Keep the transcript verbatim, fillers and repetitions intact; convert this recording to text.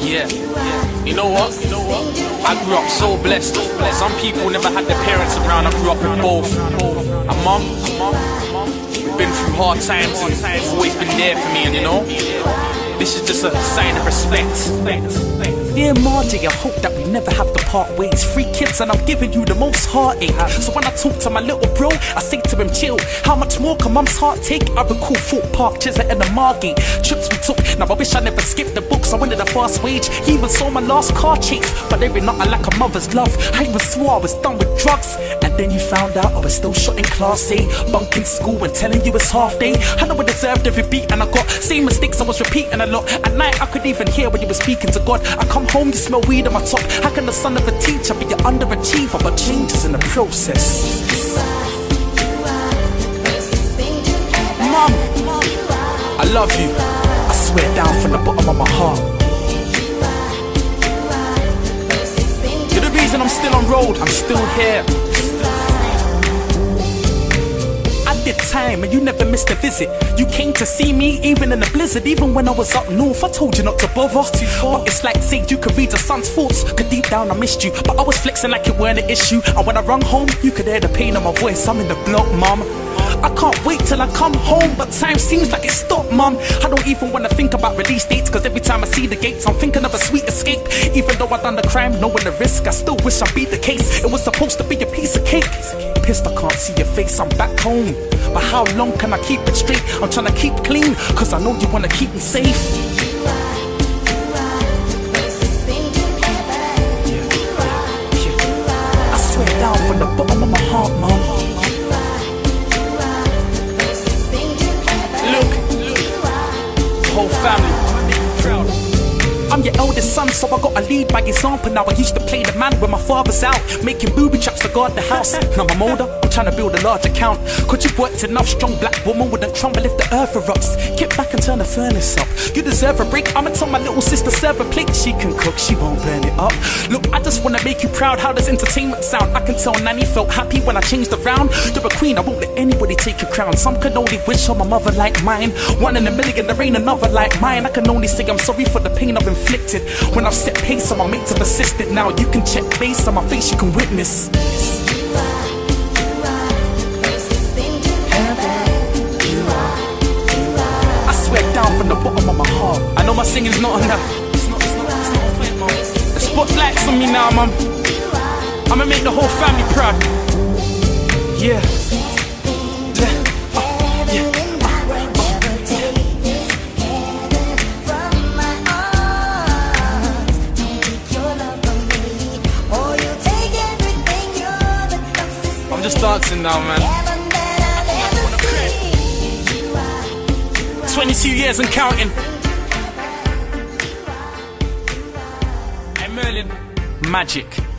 Yeah, yeah. You know what? You know what? I grew up so blessed. Some people never had their parents around. I grew up with both. A mum, a mum, we've been through hard times and always been there for me. And you know, this is just a sign of respect. Dear Margie, I hope that we never have to part ways. Three kids and I've given you the most heartache. So when I talk to my little bro, I say to him, chill. How much more can mum's heart take? I recall Fort Park, Chisholm and the Margate trips we took. Now I wish I never skipped the books. I wanted a fast wage. He even saw my last car chase. But there ain't nothing like a mother's love. I even swore I was done with drugs. And then you found out I was still shot in class A, bunking school and telling you it's half day. I know I deserved every beat and I got same mistakes I was repeating a lot. At night I could even hear when you were speaking to God. I come home, you smell weed on my top. How can the son of a teacher be an underachiever? But changes in the process. Mom, I love you. I swear down from the bottom of my heart. You're the reason I'm still on road. I'm still here. Did time and you never missed a visit. You came to see me even in the blizzard. Even when I was up north, I told you not to bother. Too far. But it's like saying you could read a son's thoughts. Cause deep down I missed you, but I was flexing like it weren't an issue. And when I rung home, you could hear the pain in my voice. I'm in the block, mum. I can't wait till I come home, but time seems like it stopped, mum. I don't even wanna think about release dates, cause every time I see the gates, I'm thinking of a sweet escape. Even though I done the crime, knowing the risk, I still wish I beat the case. It was supposed to be a piece of cake. Pissed I can't see your face, I'm back home. But how long can I keep it straight? I'm trying to keep clean, cause I know you wanna keep me safe. I swear down from the bottom of my heart, mum. Whole family, I'm your eldest son, so I gotta lead by example. Now I used to play the man when my father's out, making booby traps to guard the house. Now I'm older, I'm trying to build a large account. Cause you've worked enough, strong black woman wouldn't crumble if the earth erupts. Get back and turn the furnace up. You deserve a break, I'ma tell my little sister serve a plate. She can cook, she won't burn it up. Look, I just wanna make you proud. How does entertainment sound? I can tell Nanny felt happy when I changed around. You're a queen, I won't let anybody take your crown. Some can only wish on my mother like mine. One in a million, there ain't another like mine. I can only say I'm sorry for the pain I've inflicted. When I've set pace on my mates, have assisted. Now you can check base on my face, you can witness. I swear down from the bottom of my heart. I know my singing's not enough. It's not, it's not, it's not a point, mom. The spotlight's on me now, mum. I'ma make the whole family proud. Yeah. I'm just dancing now, man. twenty-two years and counting. Hey Merlin, magic.